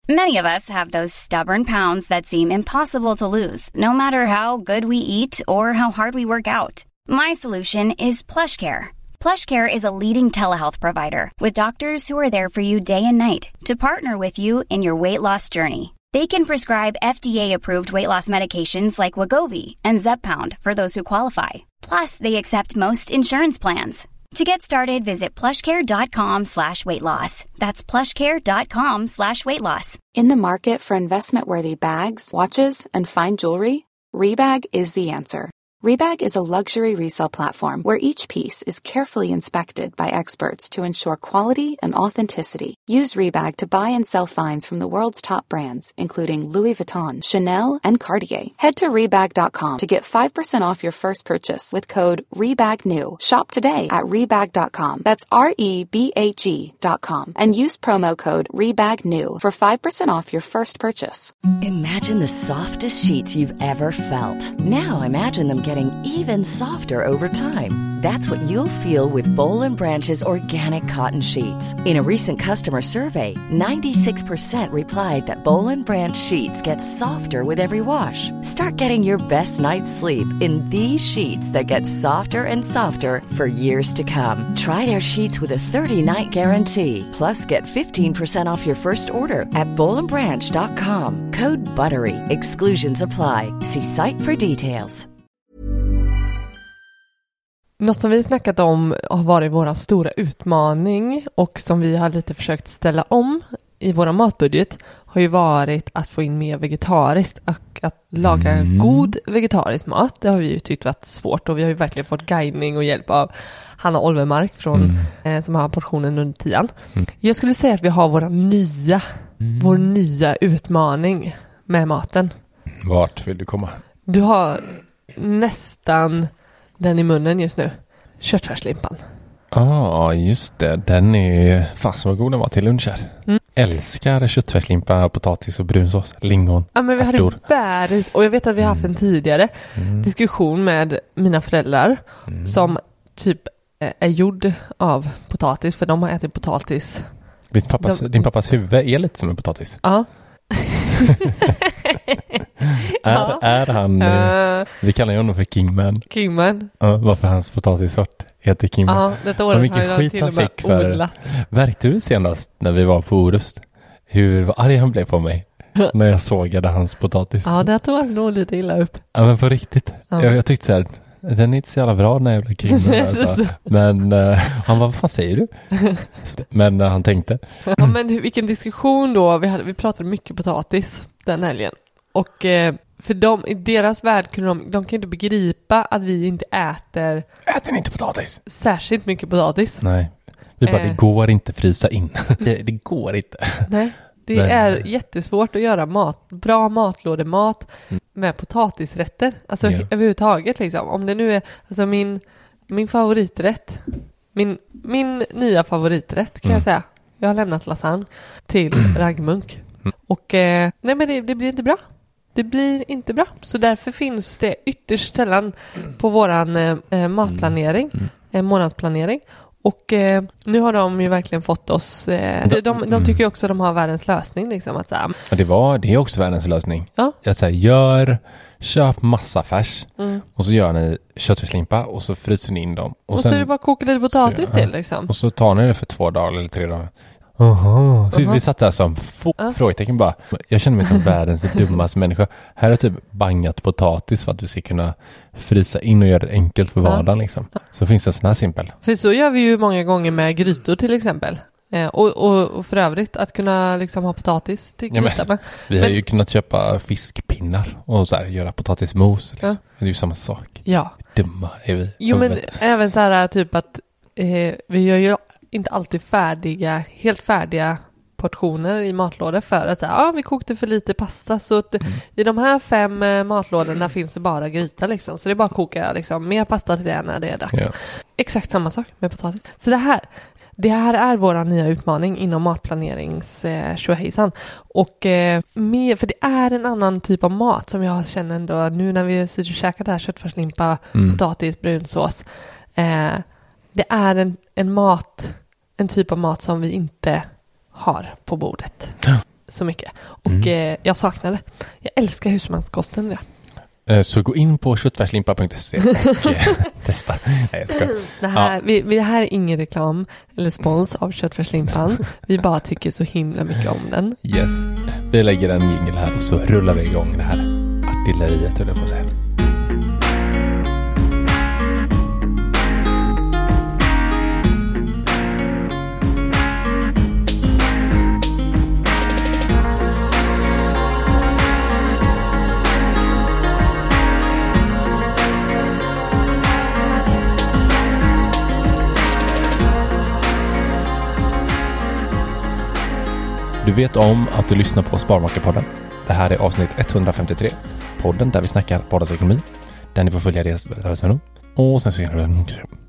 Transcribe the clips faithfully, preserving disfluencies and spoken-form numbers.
Many of us have those stubborn pounds that seem impossible to lose, no matter how good we eat or how hard we work out. My solution is PlushCare. PlushCare is a leading telehealth provider with doctors who are there for you day and night to partner with you in your weight loss journey. They can prescribe F D A-approved weight loss medications like Wegovy and Zepbound for those who qualify. Plus, they accept most insurance plans. To get started, visit plushcare.com slash weight loss. That's plushcare.com slash weight loss. In the market for investment-worthy bags, watches, and fine jewelry, Rebag is the answer. Rebag is a luxury resale platform where each piece is carefully inspected by experts to ensure quality and authenticity. Use Rebag to buy and sell finds from the world's top brands, including Louis Vuitton, Chanel, and Cartier. Head to Rebag dot com to get five percent off your first purchase with code REBAGNEW. Shop today at Rebag dot com. That's R E B A G dot com. And use promo code REBAGNEW for five percent off your first purchase. Imagine the softest sheets you've ever felt. Now imagine them getting even softer over time. That's what you'll feel with Boll and Branch's organic cotton sheets. In a recent customer survey, ninety-six percent replied that Boll and Branch sheets get softer with every wash. Start getting your best night's sleep in these sheets that get softer and softer for years to come. Try their sheets with a thirty-night guarantee. Plus, get fifteen percent off your first order at boll and branch dot com. Code BUTTERY. Exclusions apply. See site for details. Något som vi snackat om har varit vår stora utmaning och som vi har lite försökt ställa om i vår matbudget har ju varit att få in mer vegetariskt och att laga mm. god vegetarisk mat. Det har vi ju tyckt varit svårt och vi har ju verkligen fått guidning och hjälp av Hanna Olvemark från, mm. eh, som har portionen under tian. Mm. Jag skulle säga att vi har våra nya, mm. vår nya utmaning med maten. Vart vill du komma? Du har nästan den i munnen just nu. Köttfärslimpan. Ja, ah, just det. Den är fast så god den var till lunch här. Mm. Älskar köttfärslimpa, potatis och brunsås, lingon, ja, men vi ärtor. hade världens, och jag vet att vi har haft en tidigare mm. diskussion med mina föräldrar mm. som typ är gjord av potatis, för de har ätit potatis. Din pappas, de, din pappas huvud är lite som en potatis. Ja. är, ja. är han uh, vi kallar honom för Kingman. Kingman. Ja, varför hans potatissort heter Kingman. Ja, detta året har jag till och med odlat. Märkte du senast när vi var på Orust hur vad arg han blev på mig när jag sågade hans potatis? Ja, det tog han nog lite illa upp. Ja, men på riktigt. Ja. Jag, jag tyckte så här, den är inte så jävla bra den här jävla Kingman. Alltså. Men uh, han var, vad fan säger du? Men uh, han tänkte. Ja, men vilken diskussion då. Vi, hade, vi pratade mycket potatis den helgen. Och eh, för dem, i deras värld kunde de, de kan inte begripa att vi inte äter... Äter ni inte potatis? Särskilt mycket potatis. Nej. Vi bara, eh. det går inte frysa in. det, det går inte. Nej, det Men. är jättesvårt att göra mat, bra matlådemat mm. med potatisrätter. Alltså yeah. överhuvudtaget liksom. Om det nu är, alltså min, min favoriträtt, min, min nya favoriträtt kan mm. jag säga. Jag har lämnat lasagne till raggmunk. Mm. Och eh, nej men det, det blir inte bra. Det blir inte bra. Så därför finns det ytterst sällan på våran eh, matplanering, mm. eh, månadsplanering. Och eh, nu har de ju verkligen fått oss... Eh, de, de, de tycker ju också att de har världens lösning. Liksom, att, äh, ja, det, var, det är också världens lösning. Ja. Jag säger, gör, köp massa färs. Mm. Och så gör ni köttfärslimpa och så fryser ni in dem. Och, och sen, så är det bara koka lite potatis så, till. Liksom. Och så tar ni det för två dagar eller tre dagar. Aha. Så uh-huh. vi satt där som få uh. frågetecken bara. Jag känner mig som världens dummaste människa. Här är typ bangat potatis för att du ska kunna frysa in och göra det enkelt för vardagen. Uh. Liksom. Så finns det en sån här simpel. För så gör vi ju många gånger med grytor till exempel. Eh, och, och, och för övrigt att kunna liksom ha potatis till gryta. Ja, men, vi har men, ju kunnat köpa fiskpinnar och så här, göra potatismos. Liksom. Uh. Det är ju samma sak. Ja. Dumma är vi. Jo, men även så här typ att eh, vi gör ju inte alltid färdiga, helt färdiga portioner i matlådor för att ja, vi kokte för lite pasta så att mm. i de här fem eh, matlådorna finns det bara gryta liksom. Så det är bara att koka liksom, mer pasta till det när det är dags. Ja. Exakt samma sak med potatis. Så det här, det här är vår nya utmaning inom matplanerings eh, tjohejsan. Och eh, med, för det är en annan typ av mat som jag känner ändå nu när vi sitter och käkat här köttfärslimpa, mm. potatis, brunsås. Eh, det är en, en mat, en typ av mat som vi inte har på bordet. Ja. så mycket. Och Mm. eh, jag saknar det. Jag älskar husmanskosten. Ja. Eh, Så gå in på köttfärslimpa punkt se och eh, testa. Nej, jag ska. Det här, vi, vi, det här är ingen reklam eller spons av köttfärslimpan. Vi bara tycker så himla mycket om den. Yes. Vi lägger en jingle här och så rullar vi igång det här artilleriet, höll jag på att säga. Du vet om att du lyssnar på Sparmakarpodden. Det här är avsnitt etthundrafemtiotre. Podden där vi snackar vardagsekonomi. Där ni får följa deras rörelser. Och sen ser vi...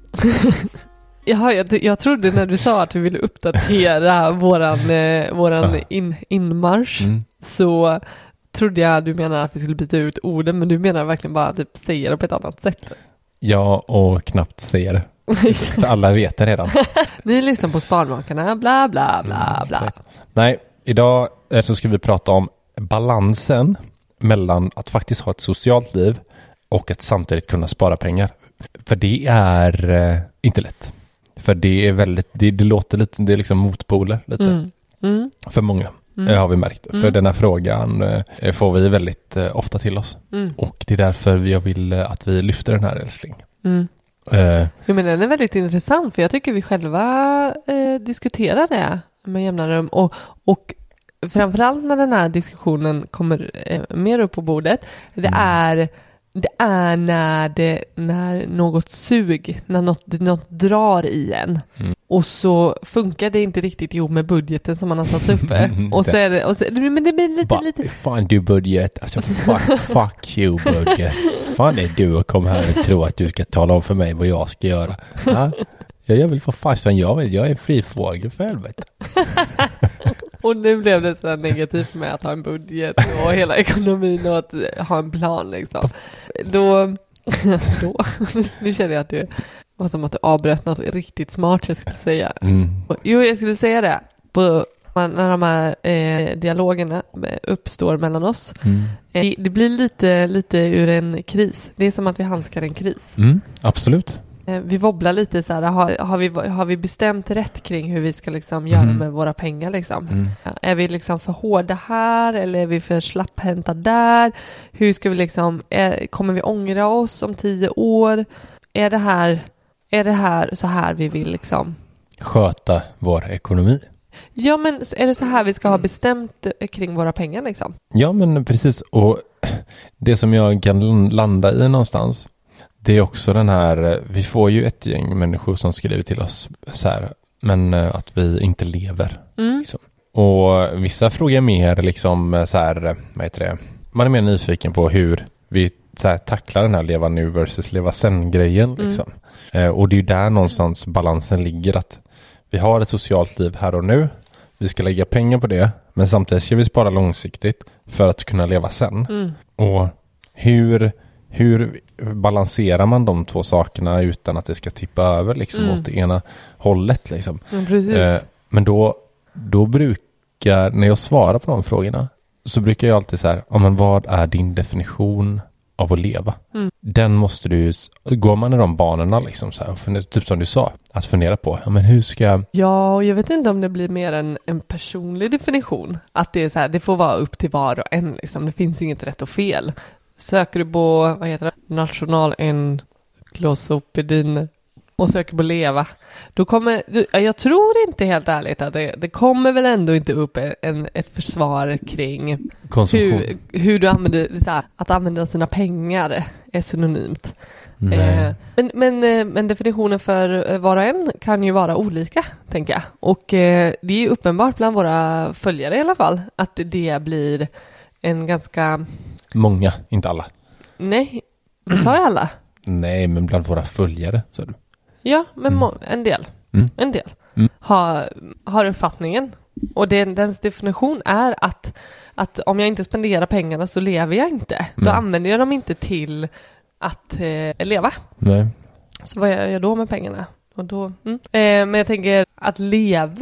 Jaha, jag, jag trodde när du sa att du ville uppdatera våran, eh, våran in, inmarsch Mm. så trodde jag du menar att vi skulle byta ut orden, men du menar verkligen bara att typ säga det på ett annat sätt. Ja, och knappt säger det. För alla vet det redan. Ni lyssnar på Sparmakarna, bla bla bla bla. Mm, Nej, idag eh, så ska vi prata om balansen mellan att faktiskt ha ett socialt liv och att samtidigt kunna spara pengar. För det är eh, inte lätt. För det är väldigt, det, det låter lite, det är liksom motpoler lite. Mm. Mm. För många Mm. eh, har vi märkt. Mm. För den här frågan eh, får vi väldigt eh, ofta till oss. Mm. Och det är därför jag vill eh, att vi lyfter den här, älskling. Mm. Eh, Jo, men den är väldigt intressant, för jag tycker vi själva eh, diskuterar det med jämna rum. Och, och framförallt när den här diskussionen kommer eh, mer upp på bordet, det, Mm. är, det är när, det, när något sug, när något, något drar i en. Mm. Och så funkar det inte riktigt ihop med budgeten som man har satt uppe. och så är det, och så, men det blir lite, Bara, lite... fan du budget, alltså fuck, fuck you budget. Fan är du och kom här och tror att du ska tala om för mig vad jag ska göra. Ja, jag vill få fasen, jag vet, jag är fri fågel för helvete. Och nu blev det så negativt med att ha en budget och hela ekonomin och att ha en plan liksom. Då, då nu känner jag att det var som att du avbröt något riktigt smart jag skulle säga. Mm. Jo, jag skulle säga det. På, när de här eh, dialogerna uppstår mellan oss. Mm. Eh, det blir lite, lite ur en kris. Det är som att vi handskar en kris. Mm, absolut. Eh, vi wobblar lite så här. Har, har, vi, har vi bestämt rätt kring hur vi ska liksom göra Mm. med våra pengar liksom? Mm. Ja, är vi liksom för hårda här eller är vi för slapphänta där? Hur ska vi liksom, är, kommer vi ångra oss om tio år? Är det här, är det här så här vi vill liksom? Sköta vår ekonomi. Ja, men är det så här vi ska ha bestämt kring våra pengar liksom? Ja, men precis. Och det som jag kan landa i någonstans, det är också den här, vi får ju ett gäng människor som skriver till oss så här, men att vi inte lever. Mm. Liksom. Och vissa frågar mer liksom så här, vad heter det? Man är mer nyfiken på hur vi så här, tacklar den här leva nu versus leva sen-grejen. Liksom. Mm. Eh, och det är ju där någonstans balansen ligger, att vi har ett socialt liv här och nu. Vi ska lägga pengar på det, men samtidigt ska vi spara långsiktigt för att kunna leva sen. Mm. Och hur, hur balanserar man de två sakerna utan att det ska tippa över liksom, Mm. åt det ena hållet? Liksom. Mm, precis. Eh, men då, då brukar, när jag svarar på de frågorna, så brukar jag alltid så här, ja, men vad är din definition av att leva? Mm. Den måste du, går man i de banorna liksom så här, och fundera, typ som du sa, att fundera på, ja men hur ska jag... Ja, och jag vet inte om det blir mer en, en personlig definition. Att det är så här, det får vara upp till var och en liksom. Det finns inget rätt och fel. Söker du på, vad heter det, nationalencyklopedin och söker på leva, då kommer, jag tror inte helt ärligt att det, det kommer väl ändå inte upp en, ett försvar kring hur, hur du använder, så här, att använda sina pengar är synonymt. Eh, men, men, men definitionen för var och en kan ju vara olika, tänker jag. Och eh, det är ju uppenbart bland våra följare i alla fall att det blir en ganska... Många, inte alla. Nej, du sa ju alla. Nej, men bland våra följare, sa du. Ja, men Mm. må- en del. Mm. En del Mm. har, har uppfattningen. Och det, dens definition är att, att om jag inte spenderar pengarna så lever jag inte. Då Nej. använder jag dem inte till att eh, leva. Nej. Så vad gör jag då med pengarna? Och då, mm. eh, men jag tänker att leva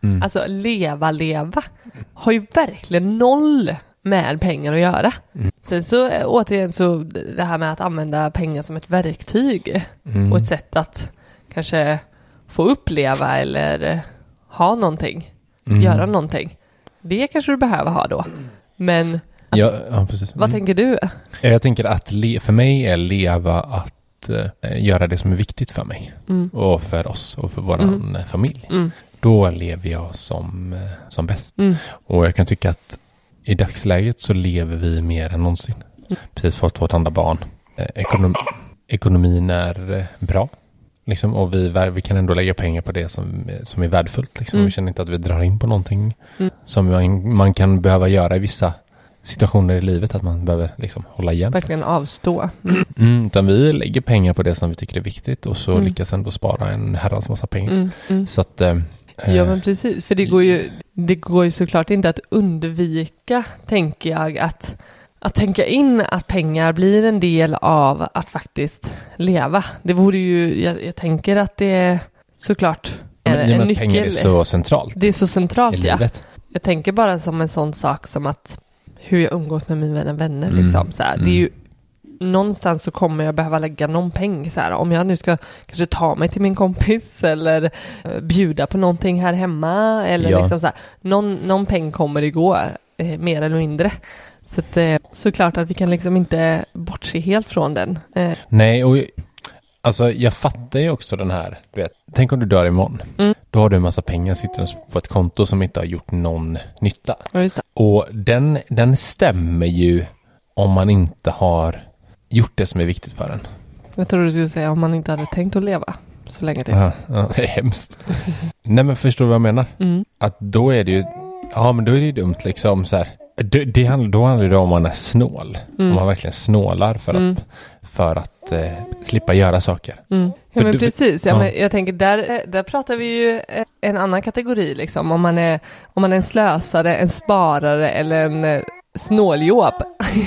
Mm. Alltså leva, leva har ju verkligen noll med pengar att göra. Mm. Sen så återigen så det här med att använda pengar som ett verktyg mm. och ett sätt att kanske få uppleva eller ha någonting, mm. göra någonting. Det kanske du behöver ha då. Men att, ja, ja, precis. vad mm. tänker du? Jag tänker att le- för mig är leva att uh, göra det som är viktigt för mig mm. och för oss och för vår mm. familj. Mm. Då lever jag som, uh, som bäst. Mm. Och jag kan tycka att i dagsläget så lever vi mer än någonsin. Mm. Precis fått vårt andra barn. Uh, ekonom- ekonomin är uh, bra. Liksom, och vi, vi kan ändå lägga pengar på det som, som är värdefullt. Liksom. Mm. Vi känner inte att vi drar in på någonting mm. som man, man kan behöva göra i vissa situationer i livet. Att man behöver liksom, hålla igen. Verkligen avstå. Mm. Mm, utan vi lägger pengar på det som vi tycker är viktigt. Och så mm. lyckas ändå spara en herrans massa pengar. Mm. Mm. Så att... Eh, ja men precis. För det går, ju, det går ju såklart inte att undvika, tänker jag, att... Att tänka in att pengar blir en del av att faktiskt leva. Det vore ju, jag, jag tänker att det är såklart en, men, en nyckel. Pengar är så centralt. Det är så centralt, i ja. livet. Jag tänker bara som en sån sak som att hur jag umgås med mina vänner. Mm. Liksom, så här. Mm. Det är ju, någonstans så kommer jag behöva lägga någon peng. Så här. Om jag nu ska kanske ta mig till min kompis eller uh, bjuda på någonting här hemma. Eller ja. liksom så här, någon, någon peng kommer det gå, eh, mer eller mindre. Så att, eh, såklart att vi kan liksom inte bortse helt från den. Eh. Nej, och alltså jag fattar ju också den här, du vet, tänk om du dör imorgon. Mm. Då har du en massa pengar sitter på ett konto som inte har gjort någon nytta. Ja, just det. Och den, den stämmer ju om man inte har gjort det som är viktigt för en. Jag tror du skulle säga om man inte hade tänkt att leva så länge till. Ja, ja, det är hemskt. Nej, men förstår du vad jag menar? Mm. Att då är det ju, ja men då är det ju dumt liksom så här. Det, det handlar, då handlar det om man är snål. Mm. Om man verkligen snålar för mm. att, för att eh, slippa göra saker. Mm. Ja, men du, precis. Ja, ja. Men jag tänker, där, där pratar vi ju en annan kategori. Liksom. Om, man är, om man är en slösare, en sparare eller en eh, snåljobb.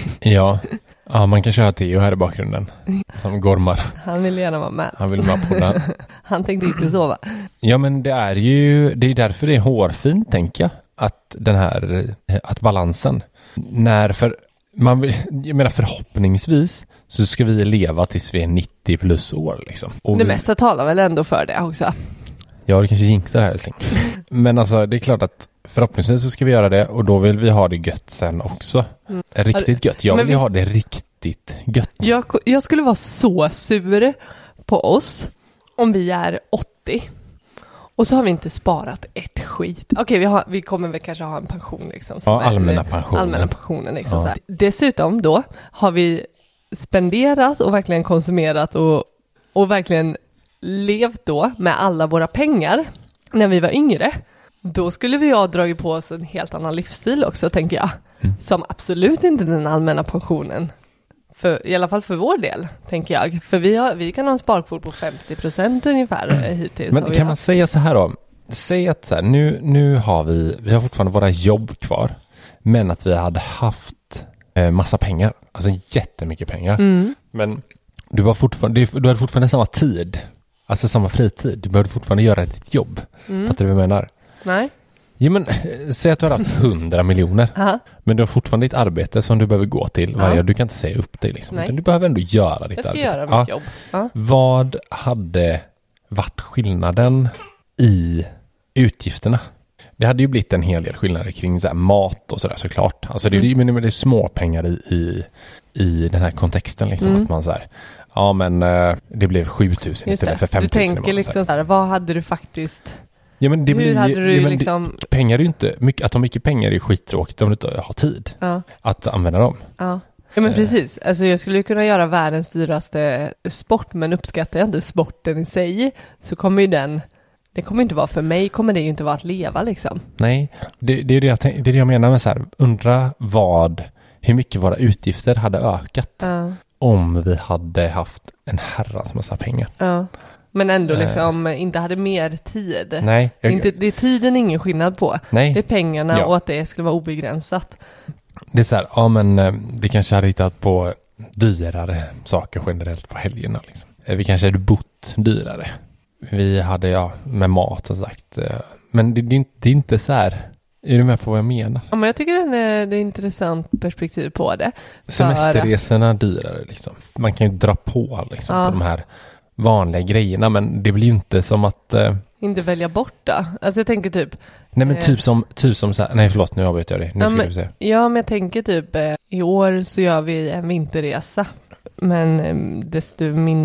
Ja. Ja, man kan köra Theo här i bakgrunden. Som gormar. Han vill gärna vara med. Han vill med på den. Han tänkte inte sova. Ja, men det är ju det är därför det är hårfint, tänker jag. Att den här, att balansen. När för, man vill, jag menar förhoppningsvis så ska vi leva tills vi är nittio plus år liksom. Och det vi, mesta talar väl ändå för det också. Ja, det kanske jinxar här älskling. Men alltså det är klart att förhoppningsvis så ska vi göra det och då vill vi ha det gött sen också. Mm. Riktigt gött. Jag vill vi, ha det riktigt gött. Jag, jag skulle vara så sur på oss om vi är åttio. Och så har vi inte sparat ett skit. Okej, okay, vi, har, vi kommer väl kanske ha en pension. Liksom, ja, allmänna pensionen. Allmänna pensionen liksom, ja. Dessutom då har vi spenderat och verkligen konsumerat och, och verkligen levt då med alla våra pengar när vi var yngre. Då skulle vi ha dragit på oss en helt annan livsstil också, tänker jag. Mm. Som absolut inte den allmänna pensionen. För, i alla fall för vår del, tänker jag. För vi, har, vi kan ha en sparkvot på femtio procent ungefär hittills. Men kan man säga så här då? Säg att så här, nu, nu har vi, vi har fortfarande våra jobb kvar. Men att vi hade haft eh, massa pengar. Alltså jättemycket pengar. Mm. Men du, var fortfarande, du hade fortfarande samma tid. Alltså samma fritid. Du behövde fortfarande göra ditt jobb. Mm. Fattar du vad jag menar? Nej. Ja, men säg att du har haft hundra miljoner. Aha. Men du har fortfarande ett arbete som du behöver gå till varje dag. Du kan inte säga upp dig liksom. Du behöver ändå göra ditt arbete. Jag ska arbete. göra mitt ja. jobb. Ja. Vad hade varit skillnaden i utgifterna? Det hade ju blivit en hel del skillnader kring så här mat och sådär såklart. Alltså det är ju mm. det är små pengar i, i, i den här kontexten liksom. Mm. Att man så här, ja men det blev sjutusen istället för femtusen. Du tänker liksom så här, vad hade du faktiskt... Ja, men det Hur blir, hade du ja, men liksom... det, pengar är ju inte, mycket, att ha mycket pengar är skittråkigt om du inte har tid ja. att använda dem. Ja, ja men precis. Alltså jag skulle kunna göra världens dyraste sport, men uppskattar jag inte sporten i sig så kommer ju den, det kommer inte vara för mig, kommer det ju inte vara att leva liksom. Nej, det, det, är, det, jag, det är det jag menar med så här, undra vad, hur mycket våra utgifter hade ökat ja. om vi hade haft en herrans massa pengar. Ja. Men ändå liksom äh, inte hade mer tid. Nej. Jag, inte, det är tiden ingen skillnad på. Nej. Det är pengarna ja. och att det skulle vara obegränsat. Det är så här, ja men vi kanske hade hittat på dyrare saker generellt på helgerna. Liksom. Vi kanske hade bott dyrare. Vi hade, ja, med mat som sagt, Men det, det, är inte, det är inte så här... Är du med på vad jag menar? Ja, men jag tycker det är, det är intressant perspektiv på det. Semesterresorna är dyrare liksom. Man kan ju dra på liksom, ja. på de här vanliga grejerna, men det blir ju inte som att... Eh... Inte välja bort det. Alltså jag tänker typ... Nej, men eh... typ som, typ som så här... Nej, förlåt, nu avbryter jag dig. Nu ja, ska men, du säga. ja, men jag tänker typ eh, i år så gör vi en vinterresa. Men eh, desto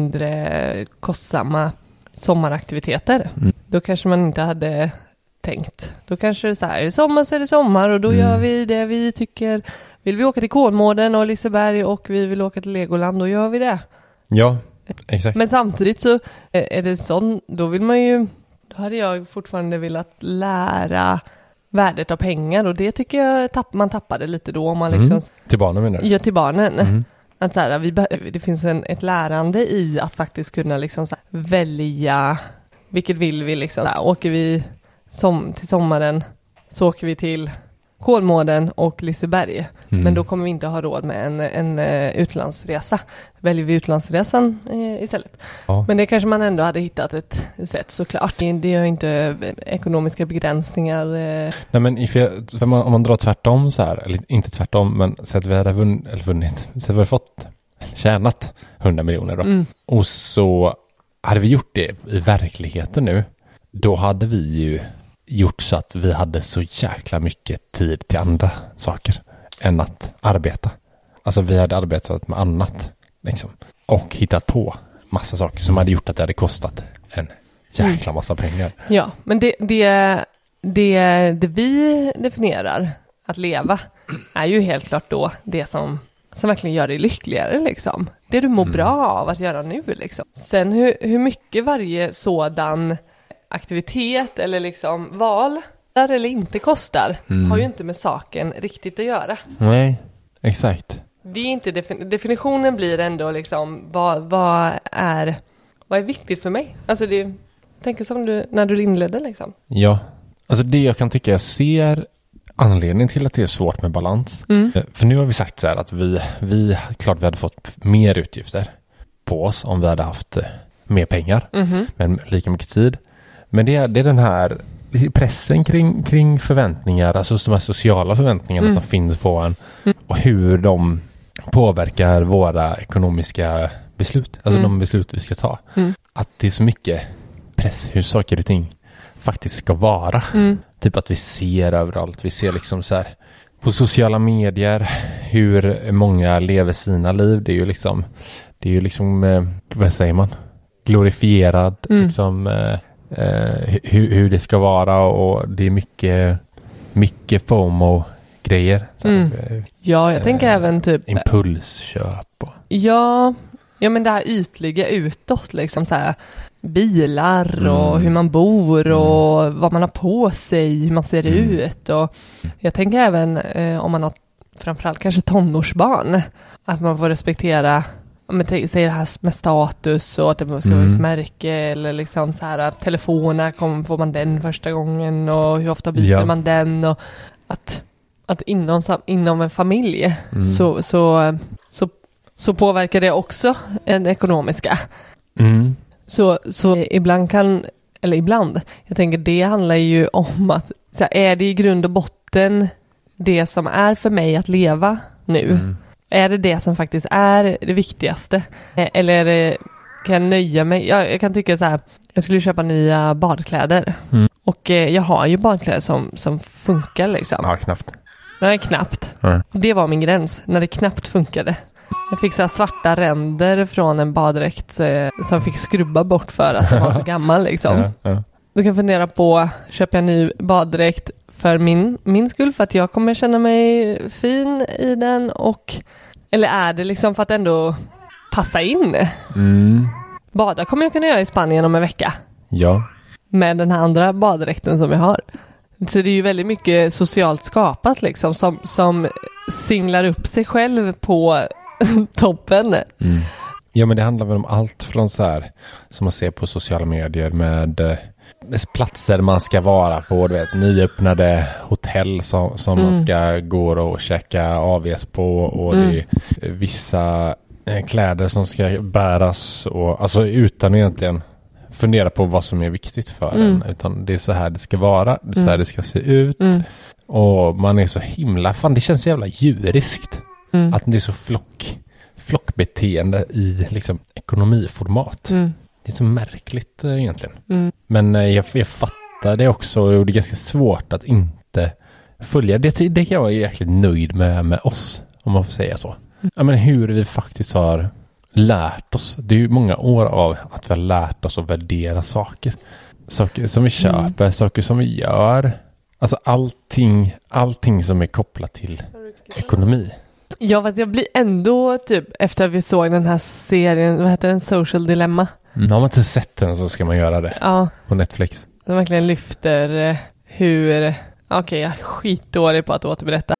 mindre kostsamma sommaraktiviteter. Mm. Då kanske man inte hade... tänkt. Då kanske det är så här, är det sommar så är det sommar och då mm. gör vi det vi tycker. Vill vi åka till Kolmården och Liseberg och vi vill åka till Legoland, då gör vi det. Ja, exakt. Men samtidigt så är det sån, då vill man ju, då hade jag fortfarande velat lära värdet av pengar och det tycker jag tapp, man tappade lite då. Om man liksom, mm. Till barnen menar du? Ja, till barnen. Mm. Att så här, vi, det finns en, ett lärande i att faktiskt kunna liksom så här, välja vilket vill vi liksom. Så här, åker vi Som, till sommaren så åker vi till Kolmården och Liseberg. Mm. Men då kommer vi inte ha råd med en, en uh, utlandsresa. Väljer vi utlandsresan uh, istället. Ja. Men det kanske man ändå hade hittat ett, ett sätt såklart. Det, det är inte ekonomiska begränsningar. Uh. Nej, men if jag, för man, om man drar tvärtom så här, eller inte tvärtom, men så att vi hade vunn, eller vunnit, så att vi hade fått tjänat hundra miljoner då. Mm. Och så hade vi gjort det i verkligheten nu. Då hade vi ju gjort så att vi hade så jäkla mycket tid till andra saker än att arbeta. Alltså vi hade arbetat med annat liksom, och hittat på massa saker som hade gjort att det hade kostat en jäkla massa pengar. Ja, men det, det, det, det vi definierar att leva är ju helt klart då det som, som verkligen gör dig lyckligare liksom. Det du mår mm. bra av att göra nu liksom. Sen hur, hur mycket varje sådan aktivitet eller liksom val där eller inte kostar mm. har ju inte med saken riktigt att göra. Nej, exakt. Det är inte defin- definitionen blir ändå liksom vad, vad är vad är viktigt för mig? Alltså det jag tänker som du när du inledde liksom. Ja. Alltså det jag kan tycka jag ser anledningen till att det är svårt med balans. Mm. För nu har vi sagt så här att vi vi klart vi hade fått mer utgifter på oss om vi hade haft mer pengar mm-hmm. men lika mycket tid. Men det är, det är den här pressen kring, kring förväntningar, alltså de här sociala förväntningarna mm. som finns på en mm. och hur de påverkar våra ekonomiska beslut, alltså mm. de beslut vi ska ta. Mm. Att det är så mycket press hur saker och ting faktiskt ska vara. Mm. Typ att vi ser överallt, vi ser liksom så här på sociala medier hur många lever sina liv. Det är ju liksom, det är ju liksom, eh, vad säger man? Glorifierad mm. liksom eh, Uh, hur, hur det ska vara och det är mycket mycket FOMO-grejer. Mm. Ja, jag uh, tänker även typ impulsköp. Och... Ja, ja, men det här ytliga utåt liksom så här bilar mm. och hur man bor och mm. vad man har på sig, hur man ser mm. ut och jag tänker även uh, om man har framförallt kanske tonårsbarn att man får respektera men säger det här med status och att det ska vara ett märke eller liksom så här telefoner, kommer får man den första gången och hur ofta byter ja. man den och att, att inom, inom en familj mm. så, så, så, så påverkar det också den ekonomiska. Mm. Så, så ibland kan, eller ibland, jag tänker det handlar ju om att så här, är det i grund och botten det som är för mig att leva nu? Mm. Är det det som faktiskt är det viktigaste? Eller det, kan jag nöja mig? Jag, jag kan tycka så här, jag skulle köpa nya badkläder. Mm. Och eh, jag har ju badkläder som, som funkar liksom. Ja, knappt. Nej, knappt. Mm. Det var min gräns, när det knappt funkade. Jag fick så här svarta ränder från en baddräkt eh, som fick skrubba bort för att den var så gammal liksom. Ja, ja. Du kan fundera på, köper jag en ny baddräkt för min, min skull, för att jag kommer känna mig fin i den och eller är det liksom för att ändå passa in? Mm. Bada kommer jag kunna göra i Spanien om en vecka. Ja. Med den här andra baddräkten som jag har. Så det är ju väldigt mycket socialt skapat liksom som, som singlar upp sig själv på toppen. Mm. Ja, men det handlar väl om allt från så här som man ser på sociala medier med platser man ska vara på, du vet, nyöppnade hotell som, som mm. man ska gå och käka A V S på och mm. det är vissa kläder som ska bäras och, alltså utan egentligen fundera på vad som är viktigt för Mm. en, utan det är så här det ska vara, det är så här Mm. det ska se ut. Mm. Och man är så himla, fan det känns så jävla djuriskt. Mm. Att det är så flock, flockbeteende i liksom ekonomiformat. Mm. Det är så märkligt eh, egentligen. Mm. Men eh, jag, jag fattar det också, och det är ganska svårt att inte följa. Det, det kan jag vara jäkligt nöjd med, med oss, om man får säga så. Mm. Ja, men hur vi faktiskt har lärt oss. Det är ju många år av att vi har lärt oss att värdera saker. Saker som vi köper, mm. saker som vi gör. Alltså allting, allting som är kopplat till ekonomi. Ja, fast jag blir ändå typ, efter att vi såg den här serien, vad heter den? Social Dilemma. Mm. Har man inte sett den så ska man göra det. Ja. På Netflix. Den verkligen lyfter eh, hur... Okej, okay, jag är skitdålig på att återberätta.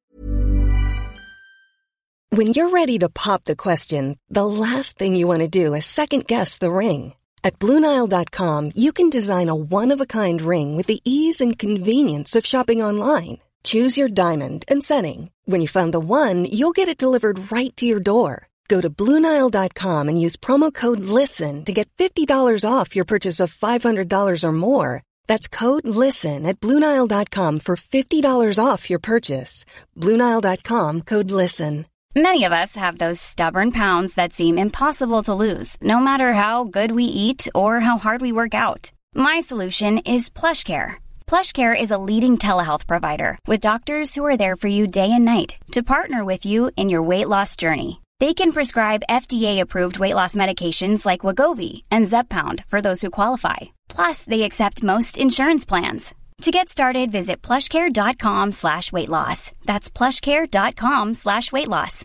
When you're ready to pop the question, the last thing you want to do is second guess the ring. At Blue Nile dot com, you can design a one-of-a-kind ring with the ease and convenience of shopping online. Choose your diamond and setting. When you find the one, you'll get it delivered right to your door. Go to Blue Nile dot com and use promo code LISTEN to get fifty dollars off your purchase of five hundred dollars or more. That's code LISTEN at Blue Nile dot com for fifty dollars off your purchase. Blue Nile dot com, code LISTEN. Many of us have those stubborn pounds that seem impossible to lose, no matter how good we eat or how hard we work out. My solution is PlushCare. PlushCare is a leading telehealth provider with doctors who are there for you day and night to partner with you in your weight loss journey. They can prescribe F D A-approved weight loss medications like Wegovy and Zepbound for those who qualify. Plus, they accept most insurance plans. To get started, visit plushcare.com slash weight loss. That's plushcare.com slash weight loss.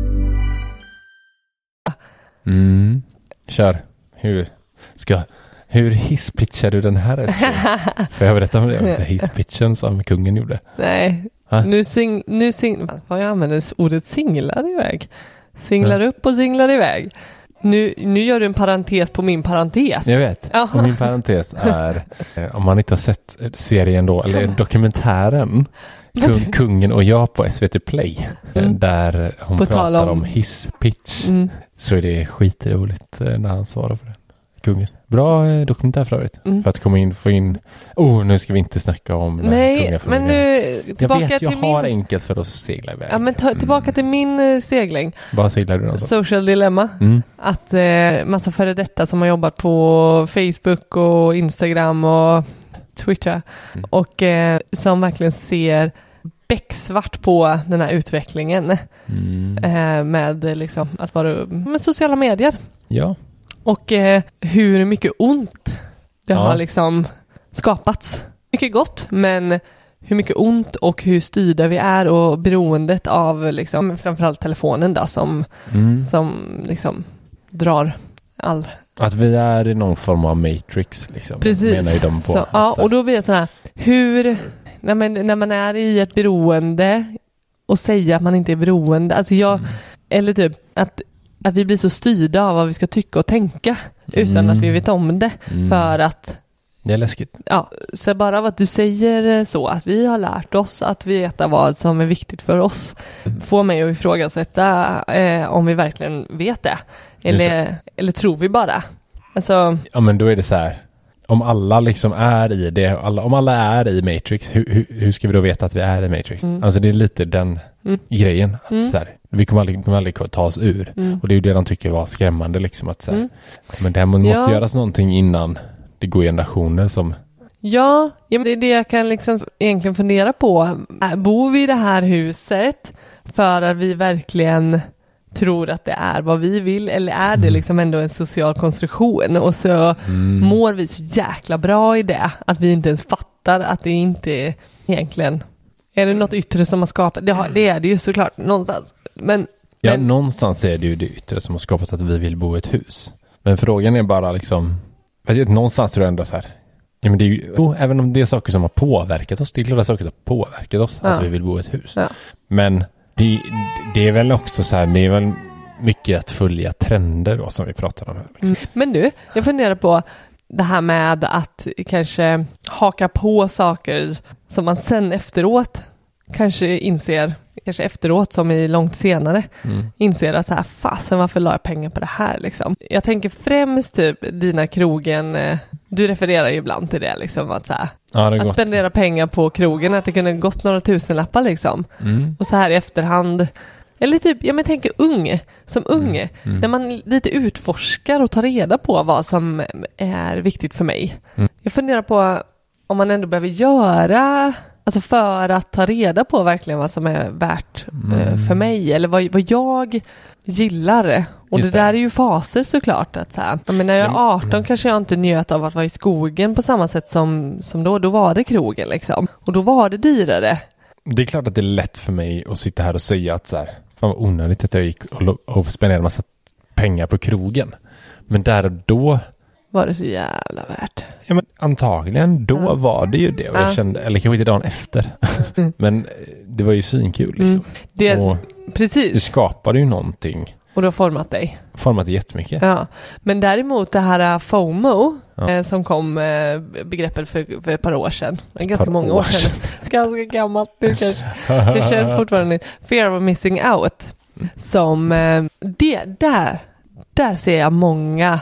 Mm. Kör. Hur ska... Hur hisspitchar du den här? För jag berättar om det. Hisspitchen som kungen gjorde. Nej. Ha? Nu sing... Nu sing... Vad jag använder ordet singlar iväg. Singlar ja. upp och singlar iväg. Nu, nu gör du en parentes på min parentes. Jag vet. Och min parentes är, om man inte har sett serien då, eller dokumentären Kung, Kungen och jag på S V T Play, mm. där hon på pratar om, om hisspitch, mm. så är det skitroligt när han svarar på det. Kungen. Bra dokumentär för övrigt. Mm. För att komma in, få in... Oh, nu ska vi inte snacka om Nej, men nu... Jag vet, jag har min... enkelt för att segla iväg. Ja, men ta, tillbaka mm. till min uh, segling. Vad seglar du då? Social Dilemma. Mm. Att uh, massa före detta som har jobbat på Facebook och Instagram och Twitter. Mm. Och uh, som verkligen ser becksvart på den här utvecklingen. Mm. Uh, med liksom att vara med sociala medier. Ja. Och eh, hur mycket ont det ja. har liksom skapats. Mycket gott, men hur mycket ont och hur styrda vi är och beroendet av liksom, framförallt telefonen då, som, mm. som liksom drar all... Att vi är i någon form av matrix liksom. Precis. Menar ju de på. Så, ja, och då blir det så här, hur, när man, när man är i ett beroende och säger att man inte är beroende, alltså jag, mm. eller typ att att vi blir så styrda av vad vi ska tycka och tänka utan mm. att vi vet om det. Mm. För att... Det är läskigt. Ja, så bara av att du säger så, att vi har lärt oss att veta vad som är viktigt för oss, mm. får mig att ifrågasätta eh, om vi verkligen vet det. Eller, eller tror vi bara. Alltså... Ja, men då är det så här. Om alla liksom är i det, alla, om alla är i Matrix, hur, hur, hur ska vi då veta att vi är i Matrix? Mm. Alltså det är lite den mm. grejen. Att mm. så här, vi kommer aldrig, kommer aldrig ta oss ur. Mm. Och det är ju det de tycker var skrämmande. Liksom, att så här, mm. Men det här måste ja. göras någonting innan det går generationer som... Ja, ja men det är det jag kan liksom egentligen fundera på. Bor vi i det här huset för att vi verkligen... tror att det är vad vi vill, eller är det liksom ändå en social konstruktion, och så mm. mår vi så jäkla bra i det att vi inte ens fattar att det inte är egentligen är det något yttre som har skapat det, har, det är det ju såklart någonstans, men, ja, men någonstans är det ju det yttre som har skapat att vi vill bo i ett hus, men frågan är bara liksom, någonstans tror jag ändå så här, ja, men det är ju, oh, även om det är saker som har påverkat oss, det är klart saker som har påverkat oss ja. att vi vill bo i ett hus, ja. men Det, det är väl också så här, det är väl mycket att följa trender då som vi pratar om här. Liksom. Mm. Men du, jag funderar på det här med att kanske haka på saker som man sen efteråt kanske inser, kanske efteråt som i långt senare, mm. inser att så här, fasen varför la jag pengar på det här liksom. Jag tänker främst typ dina krogen, eh, du refererar ju ibland till det liksom, att så här, ja, att spendera pengar på krogen, att det kunde gått några tusenlappar liksom. Mm. Och så här i efterhand, eller typ, ja men tänker ung, som ung, mm. Mm. när man lite utforskar och tar reda på vad som är viktigt för mig. Mm. Jag funderar på om man ändå behöver göra, alltså för att ta reda på verkligen vad som är värt mm. eh, för mig, eller vad, vad jag gillar. Och det, det där är ju faser såklart. Att så här, jag menar, när jag är arton mm. kanske jag inte njöt av att vara i skogen på samma sätt som, som då. Då var det krogen liksom. Och då var det dyrare. Det är klart att det är lätt för mig att sitta här och säga att så här, fan vad onödigt att jag gick och, och spenderade en massa pengar på krogen. Men där och då var det så jävla värt. Ja, men antagligen då ja. var det ju det. Och jag ja. kände, eller kanske inte dagen efter. Mm. Men det var ju svinkul liksom. Mm. Det, och precis. Det skapade ju någonting. Och du har format dig. Format dig jättemycket. Ja. Men däremot det här FOMO ja. eh, som kom eh, begreppet för, för ett par år sedan. Ganska par många år sedan. Ganska gammalt. Det, kanske, det känns fortfarande. Fear of missing out. Som eh, det där. Där ser jag många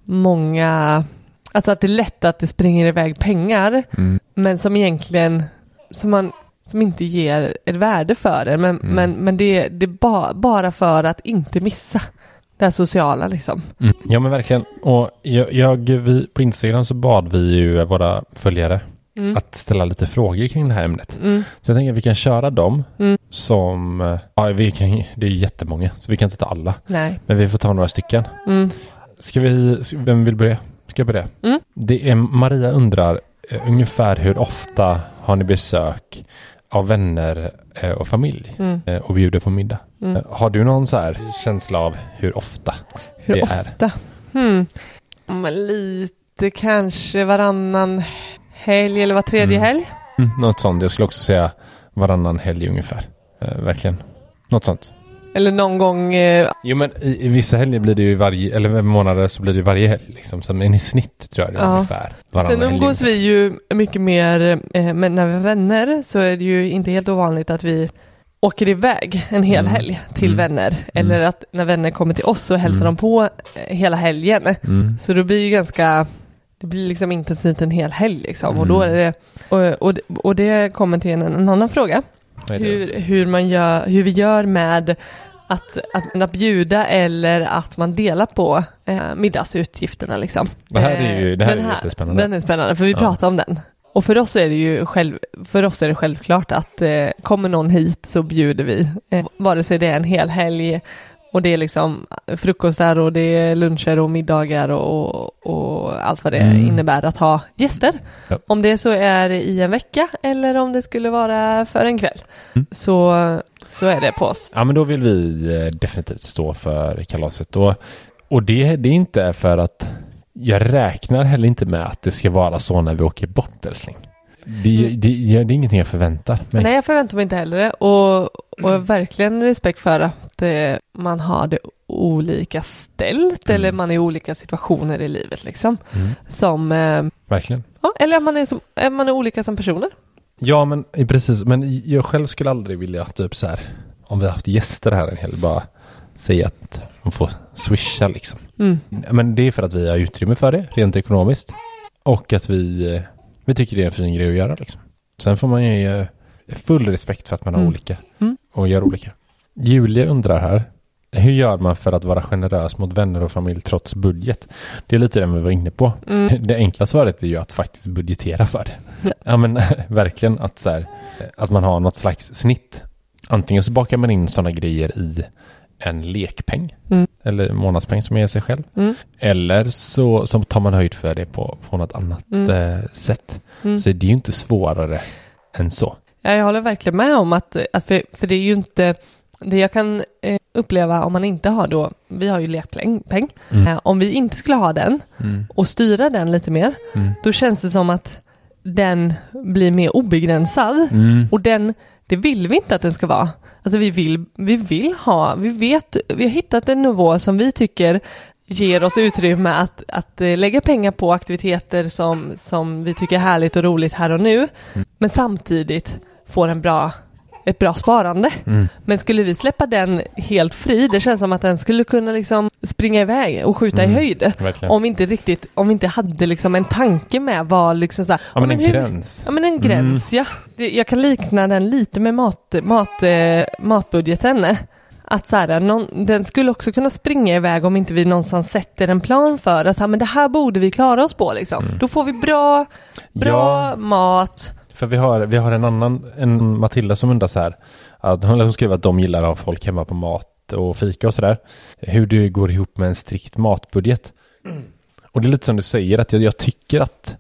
många, alltså att det är lätt att det springer iväg pengar mm. men som egentligen som man som inte ger ett värde för det, men, mm. men, men det, det är ba, bara för att inte missa det här sociala liksom. Mm. Ja men verkligen, och jag, jag, vi, på Instagram så bad vi ju våra följare mm. att ställa lite frågor kring det här ämnet. Mm. Så jag tänker att vi kan köra dem mm. som, ja vi kan, det är jättemånga så vi kan inte ta alla. Nej. Men vi får ta några stycken. Mm. Ska vi, vem vill börja? Ska jag börja? Mm. Det är, Maria undrar eh, ungefär hur ofta har ni besök av vänner eh, och familj mm. eh, och bjuder på middag? Mm. Eh, har du någon så här känsla av hur ofta hur det ofta? är? Hmm. Men lite kanske varannan helg eller var tredje mm. helg? Mm, något sånt. Jag skulle också säga varannan helg ungefär. Eh, verkligen. Något sånt. Eller någon gång... Eh... Jo, men i, i vissa helger blir det ju varje... Eller månader så blir det varje helg. Liksom. Så, men i snitt tror jag det är ja. ungefär. Sen umgås vi ju mycket mer... Eh, men när vi är vänner så är det ju inte helt ovanligt att vi åker iväg en hel mm. helg till mm. vänner. Mm. Eller att när vänner kommer till oss så hälsar mm. de på eh, hela helgen. Mm. Så då blir ju ganska... Det blir liksom intensivt en hel helg liksom. Mm. Och då är det... Och, och, och det kommer till en, en annan fråga. Hur, hur, man gör, hur vi gör med att, att, att bjuda eller att man delar på eh, middagsutgifterna. Liksom. Det här är ju det här är här, jättespännande. Den är spännande för vi ja. pratar om den. Och för oss är det ju själv, för oss är det självklart att eh, kommer någon hit så bjuder vi. Eh, vare sig det är en hel helg och det är liksom frukostar och det är luncher och middagar och, och allt vad det mm. innebär att ha gäster. Ja. Om det så är i en vecka eller om det skulle vara för en kväll mm. så, så är det på oss. Ja men då vill vi definitivt stå för kalaset. Och, och det, det är inte för att jag räknar heller inte med att det ska vara så när vi åker bort älskling. Det, mm. det, det, det är ingenting jag förväntar mig. Nej, jag förväntar mig inte heller. Och, och verkligen respekt för att eh, man har det olika ställt mm. eller man är i olika situationer i livet liksom. Mm. Som... Eh, verkligen. Ja, eller man är, som, man är olika som personer. Ja, men precis. Men jag själv skulle aldrig vilja typ så här, om vi har haft gäster här en hel bara säga att de får swisha liksom. Mm. Men det är för att vi har utrymme för det, rent ekonomiskt. Och att vi... Vi tycker det är en fin grej att göra liksom. Sen får man ju eh, full respekt för att man har mm. olika mm. och gör olika. Julia undrar här, hur gör man för att vara generös mot vänner och familj trots budget? Det är lite det vi var inne på. Mm. Det enkla svaret är ju att faktiskt budgetera för det. Ja, ja men verkligen att, så här, att man har något slags snitt. Antingen så bakar man in sådana grejer i en lekpeng mm. eller månadspeng som är sig själv. Mm. Eller så, så tar man höjd för det på, på något annat mm. eh, sätt. Mm. Så det är ju inte svårare än så. Ja, jag håller verkligen med om att, att för, för det är ju inte det jag kan eh, uppleva om man inte har då, vi har ju lekpeng, peng. Mm. Eh, om vi inte skulle ha den mm. och styra den lite mer, mm. då känns det som att den blir mer obegränsad mm. och den, det vill vi inte att den ska vara. Alltså vi vill, vi vill ha, vi vet, vi har hittat en nivå som vi tycker ger oss utrymme att, att lägga pengar på aktiviteter som, som vi tycker är härligt och roligt här och nu. Mm. Men samtidigt får en bra ett bra sparande. Mm. Men skulle vi släppa den helt fri, det känns som att den skulle kunna liksom springa iväg och skjuta Mm. i höjd. Verkligen. Om vi inte riktigt, om vi inte hade liksom en tanke med vad liksom så här, Ja, men en hur- gräns. Ja, men en gräns, ja. Det, jag kan likna den lite med mat, mat, eh, matbudgeten. Att så här, någon, den skulle också kunna springa iväg om inte vi någonstans sätter en plan för det. Så här, men det här borde vi klara oss på liksom. Mm. Då får vi bra, bra Ja. mat. För vi har, vi har en annan, en Matilda som undrar så här, att hon, hon skriver att de gillar att ha folk hemma på mat och fika och sådär. Hur det går ihop med en strikt matbudget. Och det är lite som du säger, att jag, jag tycker att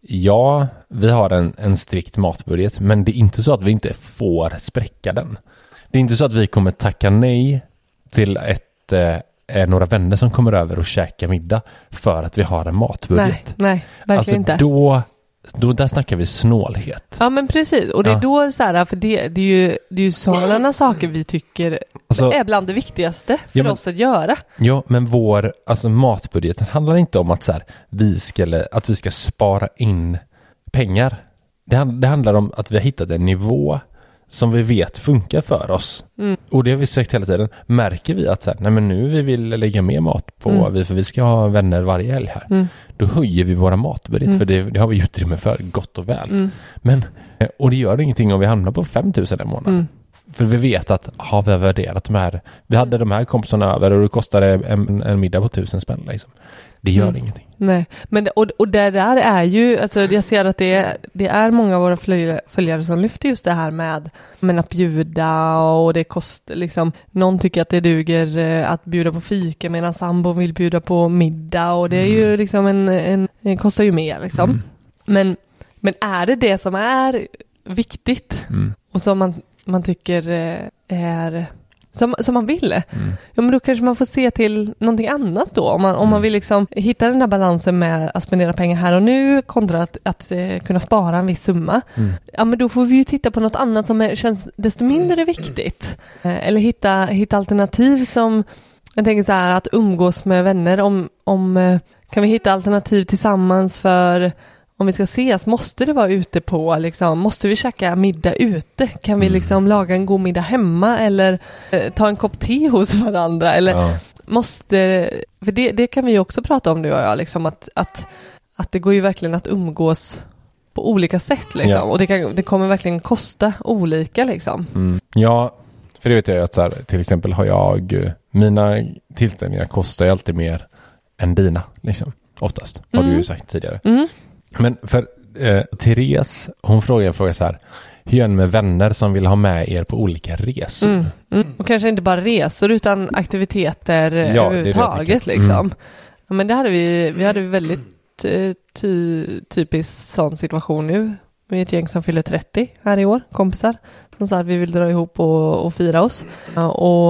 ja, vi har en, en strikt matbudget, men det är inte så att vi inte får spräcka den. Det är inte så att vi kommer tacka nej till ett, eh, några vänner som kommer över och käkar middag för att vi har en matbudget. Nej, nej, verkligen alltså inte. Då, då, där snackar vi snålhet. Ja, men precis. Och det är Ja. då så här, för det, det är ju, det är ju sådana saker vi tycker Alltså- är bland det viktigaste för Ja, men- oss att göra. Ja, men vår alltså matbudgeten handlar inte om att, så här, vi ska, att vi ska spara in pengar. Det, hand, det handlar om att vi har hittat en nivå som vi vet funkar för oss. Mm. Och det har vi sagt hela tiden. Märker vi att så här, nej men nu vi vill lägga mer mat på, Mm. vi, för vi ska ha vänner varje helg här. Mm. Då höjer vi våra matbudget, Mm. för det, det har vi utrymme för, gott och väl. Mm. Men, och det gör ingenting om vi hamnar på fem tusen en månad. Mm. För vi vet att har vi har värderat de här, vi hade de här kompisarna över och det kostade en, en middag på tusen spänn liksom. Det gör Mm. ingenting. Nej, men det, och, och det där är ju, alltså jag ser att det är, det är många av våra följare, följare som lyfter just det här med, med att bjuda, och det kostar liksom, någon tycker att det duger eh, att bjuda på fika medan sambo vill bjuda på middag, och det är ju Mm. liksom en, en, en kostar ju mer liksom. Mm. Men, men är det det som är viktigt Mm. och som man, man tycker eh, är Som, som man vill. Mm. Ja, men då kanske man får se till någonting annat då. Om man, om man vill liksom hitta den där balansen med att spendera pengar här och nu kontra att, att eh, kunna spara en viss summa. Mm. Ja, men då får vi ju titta på något annat som är, känns desto mindre viktigt. Eh, eller hitta, hitta alternativ som, jag tänker så här, att umgås med vänner. Om, om, eh, kan vi hitta alternativ tillsammans för... Om vi ska ses, måste det vara ute på, liksom, måste vi käka middag ute? Kan vi liksom laga en god middag hemma eller eh, ta en kopp te hos varandra? Eller Ja. måste, för det, det kan vi ju också prata om, du och jag, liksom, att, att, att det går ju verkligen att umgås på olika sätt. Liksom. Ja. Och det, kan, det kommer verkligen kosta olika. Liksom. Mm. Ja, för det vet jag att så här, till exempel har jag, mina tillställningar kostar ju alltid mer än dina, liksom. Oftast, har Mm. du ju sagt tidigare. Mm. Men för eh, Therese, hon frågar en fråga så här: hur gör ni med vänner som vill ha med er på olika resor? Mm. Mm. Och kanske inte bara resor utan aktiviteter Ja, det är det jag överhuvudtaget. tycker. Liksom. Mm. Ja, men det hade vi, vi hade väldigt eh, ty, typisk sån situation nu. Vi är ett gäng som fyller trettio här i år, kompisar, som sa att vi vill dra ihop och, och fira oss. Ja, och,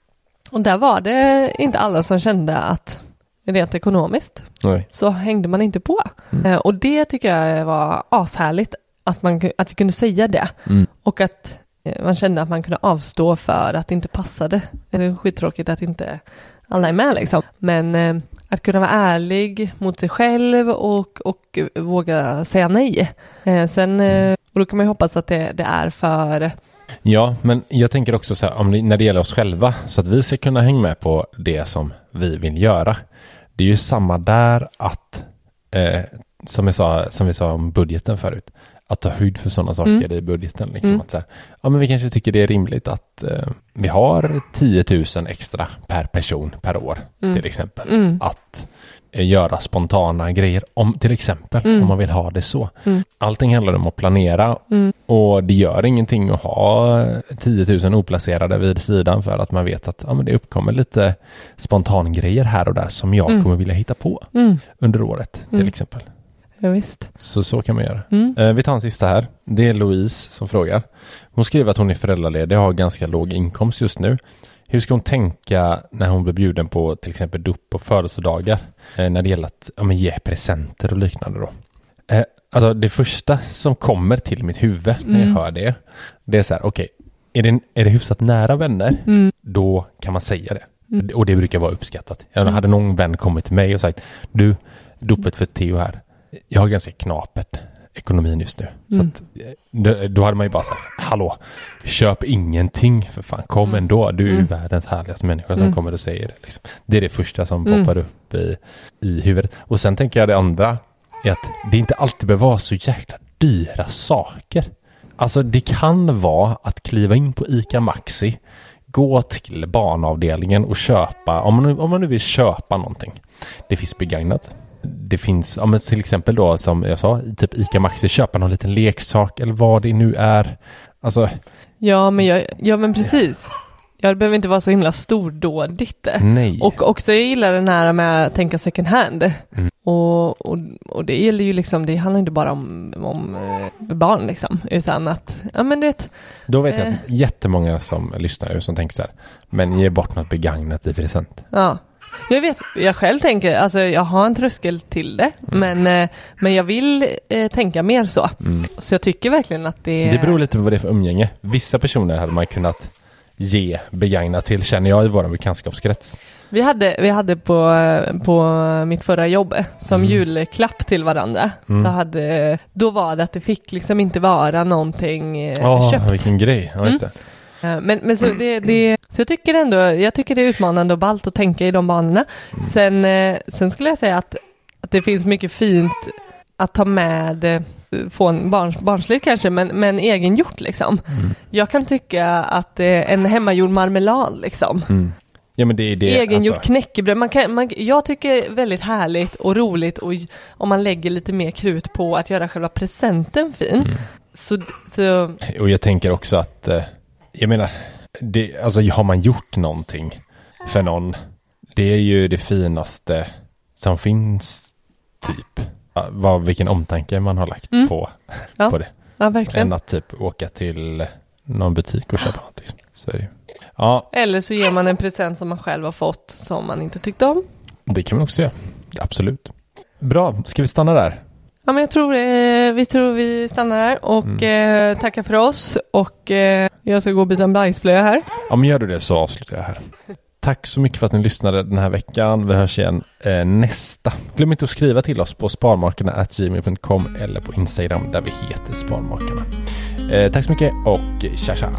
och där var det inte alla som kände att rent ekonomiskt Nej. så hängde man inte på. Mm. Eh, och det tycker jag var ashärligt att, man, att vi kunde säga det. Mm. Och att eh, man kände att man kunde avstå för att det inte passade. Det är skittråkigt att inte alla är med liksom. Men eh, att kunna vara ärlig mot sig själv och, och våga säga nej. Eh, sen, eh, och då kan man ju hoppas att det, det är för... Ja, men jag tänker också så här, om det, när det gäller oss själva, så att vi ska kunna hänga med på det som vi vill göra. Det är ju samma där att, eh, som, jag sa, som vi sa om budgeten förut, att ta höjd för sådana saker Mm. i budgeten. Liksom, Mm. att så här, ja, men vi kanske tycker det är rimligt att eh, vi har tio tusen extra per person per år, Mm. till exempel. Mm. Att eh, göra spontana grejer, om, till exempel, Mm. om man vill ha det så. Mm. Allting handlar om att planera. Mm. Och det gör ingenting att ha tio tusen oplacerade vid sidan, för att man vet att ja, men det uppkommer lite spontangrejer här och där som jag Mm. kommer vilja hitta på Mm. under året till Mm. exempel. Ja, visst. Så så kan man göra. Mm. Eh, vi tar en sista här. Det är Louise som frågar. Hon skriver att hon är föräldraledig och har ganska låg inkomst just nu. Hur ska hon tänka när hon blir bjuden på till exempel dop och födelsedagar eh, när det gäller att ja, men ge presenter och liknande då? Eh, alltså det första som kommer till mitt huvud när jag Mm. hör det, det är så här, okej, är, det, är det hyfsat nära vänner, Mm. då kan man säga det. Mm. Och det brukar vara uppskattat. Jag Mm. hade någon vän kommit till mig och sagt, du, dopet för Theo här, jag har ganska knapert. ekonomin just nu. Mm. Så att, då, då hade man ju bara sagt, hallå, köp ingenting för fan, kom mm. ändå. Du är ju mm. världens härligaste människa som mm. kommer och säger det. Liksom. Det är det första som mm. poppar upp i, i huvudet. Och sen tänker jag det andra är att det inte alltid behöver vara så jäkla dyra saker. Alltså det kan vara att kliva in på ICA Maxi, gå till barnavdelningen och köpa, om man nu, om man nu vill köpa någonting. Det finns begagnat. Det finns, ja, men till exempel då som jag sa, typ ICA Maxi, köpa någon liten leksak eller vad det nu är. Alltså, ja, men, jag, ja, men precis. Ja, det behöver inte vara så himla stordådigt. Nej. Och också jag gillar den här med att tänka second hand. Mm. Och, och, och det gäller ju liksom, det handlar inte bara om, om barn liksom, utan att, ja men det... Då vet jag att jättemånga som lyssnar som tänker så här, men ge bort något begagnat i present. Ja. Jag vet, jag själv tänker, alltså jag har en tröskel till det, mm. men, men jag vill eh, tänka mer så. Mm. Så jag tycker verkligen att det... Det beror lite på vad det är för umgänge. Vissa personer hade man kunnat ge begagnat till, känner jag, i vår bekantskapskrets. Vi hade, vi hade på, på mitt förra jobb som mm. julklapp till varandra. Mm. Så hade, då var det att det fick liksom inte vara någonting eh, oh, köpt. Vilken grej, ja, just det. Mm. Men, men så, det, det, så jag tycker ändå, jag tycker det är utmanande och ballt att tänka i de banorna. Mm. Sen, eh, sen skulle jag säga att, att det finns mycket fint att ta med, få en barns, barnsligt kanske, men, men egengjort liksom. Mm. Jag kan tycka att eh, en hemmagjord marmelad liksom. Mm. Ja, men det är det, egengjort alltså. Knäckebröd. Man kan, man, jag tycker väldigt härligt och roligt och om man lägger lite mer krut på att göra själva presenten fin. Mm. Så, så... Och jag tänker också att jag menar, det, alltså har man gjort någonting för någon, det är ju det finaste som finns typ. Vad, vilken omtanke man har lagt mm. på, ja. på det. Ja, verkligen. Än att typ åka till någon butik och köpa någonting. Så är det. Ja. Eller så ger man en present som man själv har fått som man inte tyckte om. Det kan man också göra. Absolut. Bra, ska vi stanna där? Ja, men jag tror, eh, vi tror vi stannar där och mm. eh, tackar för oss och eh, jag ska gå och byta en bajsblöja här. Ja, men gör du det så avslutar jag här. Tack så mycket för att ni lyssnade den här veckan. Vi hörs igen eh, nästa. Glöm inte att skriva till oss på sparmakarna at gmail dot com eller på Instagram där vi heter Sparmakarna. Eh, tack så mycket och tja tja.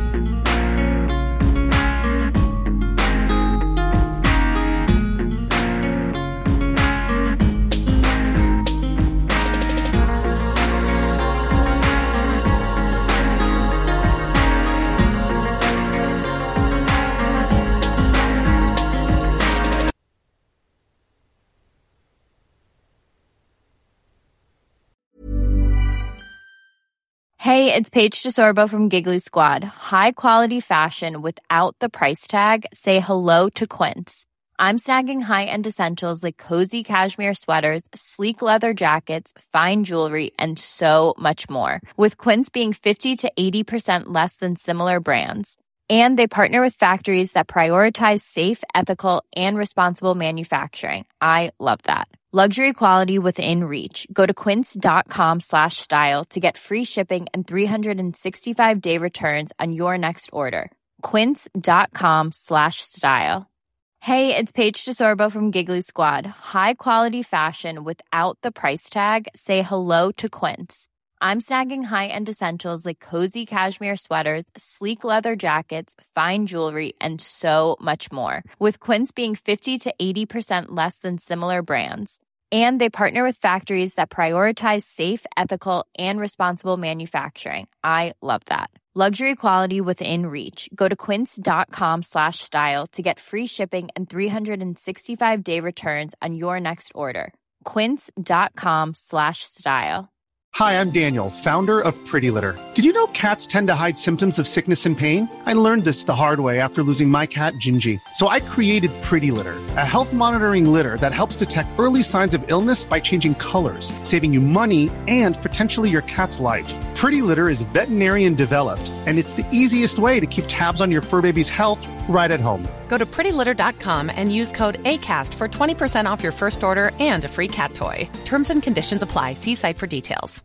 Hey, it's Paige DeSorbo from Giggly Squad. High quality fashion without the price tag. Say hello to Quince. I'm snagging high-end essentials like cozy cashmere sweaters, sleek leather jackets, fine jewelry, and so much more. With Quince being fifty to eighty percent less than similar brands. And they partner with factories that prioritize safe, ethical, and responsible manufacturing. I love that. Luxury quality within reach. Go to quince.com slash style to get free shipping and three sixty-five day returns on your next order. Quince.com slash style. Hey, it's Paige DeSorbo from Giggly Squad. High quality fashion without the price tag. Say hello to Quince. I'm snagging high-end essentials like cozy cashmere sweaters, sleek leather jackets, fine jewelry, and so much more. With Quince being fifty to eighty percent less than similar brands. And they partner with factories that prioritize safe, ethical, and responsible manufacturing. I love that. Luxury quality within reach. Go to quince.com slash style to get free shipping and three sixty-five day returns on your next order. Quince.com slash style. Hi, I'm Daniel, founder of Pretty Litter. Did you know cats tend to hide symptoms of sickness and pain? I learned this the hard way after losing my cat, Gingy. So I created Pretty Litter, a health monitoring litter that helps detect early signs of illness by changing colors, saving you money and potentially your cat's life. Pretty Litter is veterinarian developed, and it's the easiest way to keep tabs on your fur baby's health right at home. Go to pretty litter dot com and use code ACAST for twenty percent off your first order and a free cat toy. Terms and conditions apply. See site for details.